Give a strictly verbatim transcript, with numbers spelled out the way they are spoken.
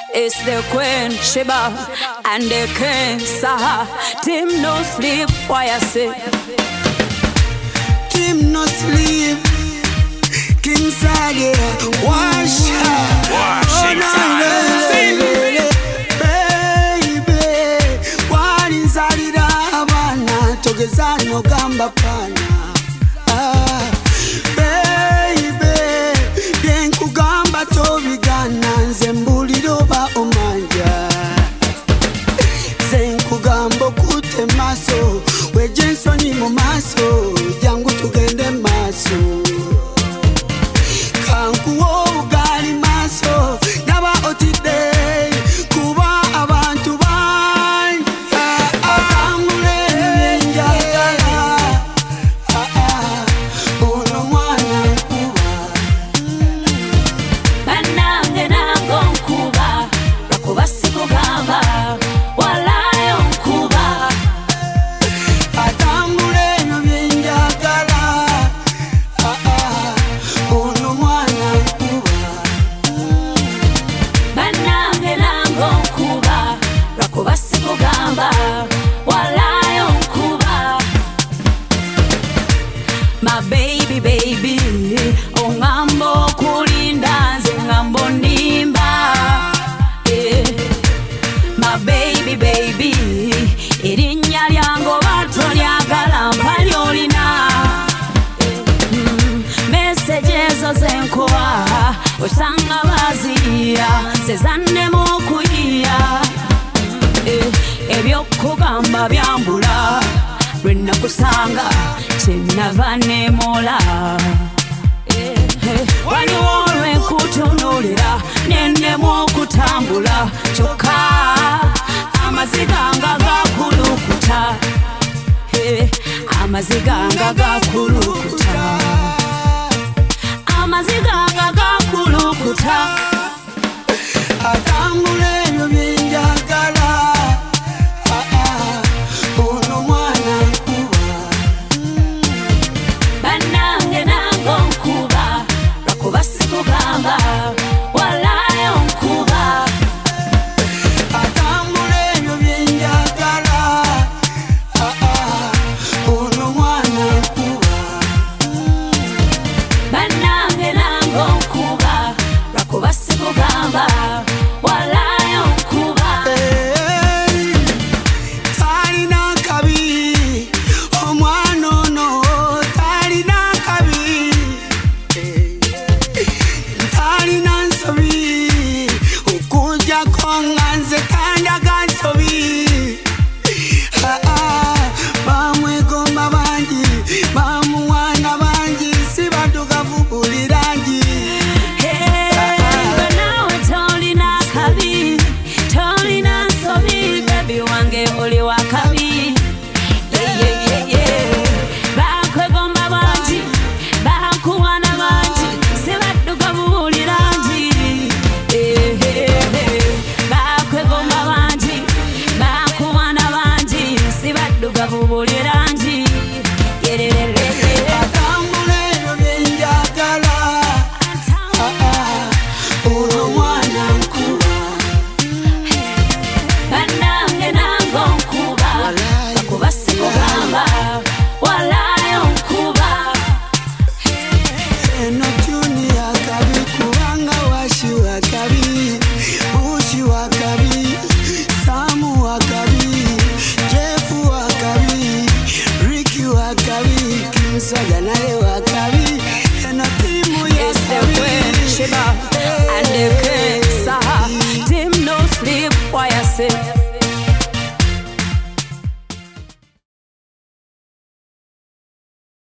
It's the Queen Sheba and the King Saha. Team no sleep, why I say? Team no sleep. King Saga, wash out. Washington. Baby, what is Alida Havana? Togezano Gamba Pana. Ah, baby, Denku Gamba Tobigana, Zembuli Doba Omanja. Zenku Gambo Kute Maso, we Jensoni Momaso, Yangu Tugende Maso. Kankuo gali maso naba otide kuba abantu ban akamule njagala ono mwana kuba banange nango nkuba lwakuba sikugamba walayo nkuba atambule no byenjagala ono mwana banange nango nkuba lwakuba sikugamba walayo nkuba. My baby baby ongambo kulinda nze ngambo nimba, eh. My baby baby erinnya lyango batolyagala mpalyolina, mm. Messages zenkuwa osanga baziya sezannemu okuyiya, eh. Ebyokugamba byambula lwenakusanga kyenava nemola, eh. Waliwo lwenkutunuulira nennemu okutambula kyokka amaziga nga gakulukuta, eh. Amaziga nga gakulukuta, amaziga nga gakulukuta. atambule no byenjagala ono mwana kuba Banange nango nkuba lwakuba sikugamba walayo nkuba. atambule no byenjagala ono mwana kuba Banange nango nkuba lwakuba sikugamba walayo nkuba. talina kabi omwana ono talina kabi talina nsobi okujjako nga nze kandaga nsobi bamwegomba bangi bamuwana bangi si baddugavu buli rangi. But now tolina kabi, tolina nsobi, baby wange oli wa kabi. Yeah, yeah, yeah, yeah. Bakwegomba bangi, bakuwana bangi, sibaddugavu buli rangi. Eh, eh, eh. Bakwegomba bangi, bakuwana bangi, sibaddugavu buli rangi. Yeah, yeah, yeah, yeah. atambule no byenjagala ono mwana nkuba Banange nango nkuba lwakuba sikugamba walayo nkuba. eno tuni akabi kubanga washi wakabi bushi wakabi samu wakabi jefu wakabi riki wakabi kimsaga naye wakabi eno timu It's the Queen yakabi Sheba and the King Saha. Team no sleep, why I say?